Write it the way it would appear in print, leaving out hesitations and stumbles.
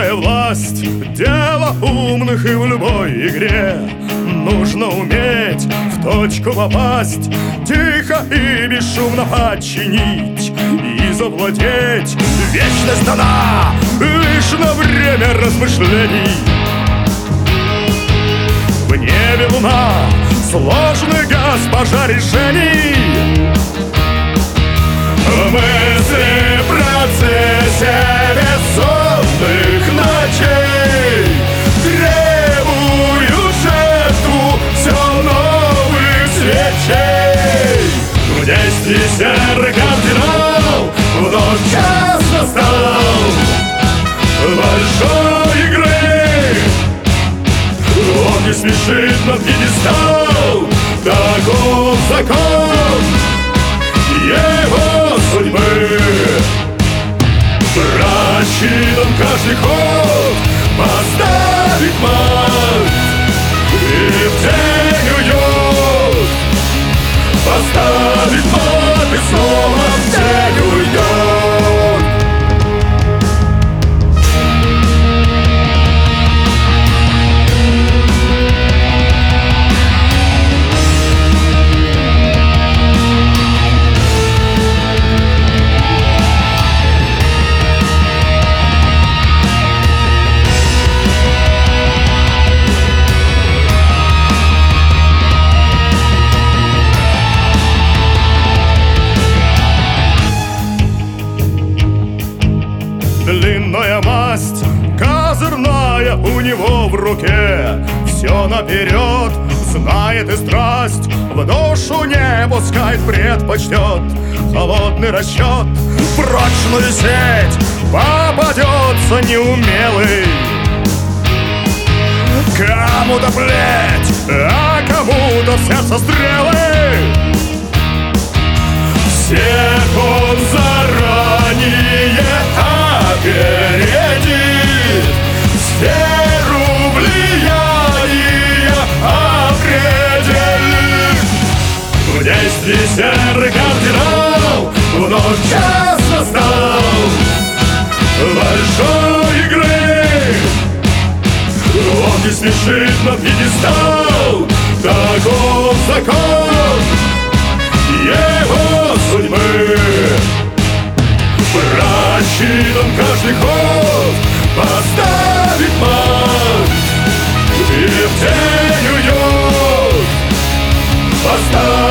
Великая власть — дело умных, и в любой игре нужно уметь в точку попасть, тихо и бесшумно подчинить и завладеть. Вечность дана лишь на время размышлений. В небе луна, сложный госпожа решений. Мысли в процессе бессонных ночей требуют жертву все новых свечей. В действии серый кардинал вновь час настал большой игры. Он не спешит на пьедестал, таков закон его судьбы. Рассчитан каждый ход, поставить мат и в тень уйдет. Поставить мат и снова в тень уйдет. Длинная масть, козырная у него в руке. Все наперед знает и страсть в душу не пускает, предпочтет холодный расчет. В прочную сеть попадется неумелый. Кому-то плеть, а кому-то в сердце стрелы. Всех он заранее опередит, сферу влияния определит. В действии серый кардинал вновь час настал большой игры. Он не спешит на пьедестал, таков закон его судьбы. Рассчитан каждый ход, поставить мат и в тень уйдет. Поставить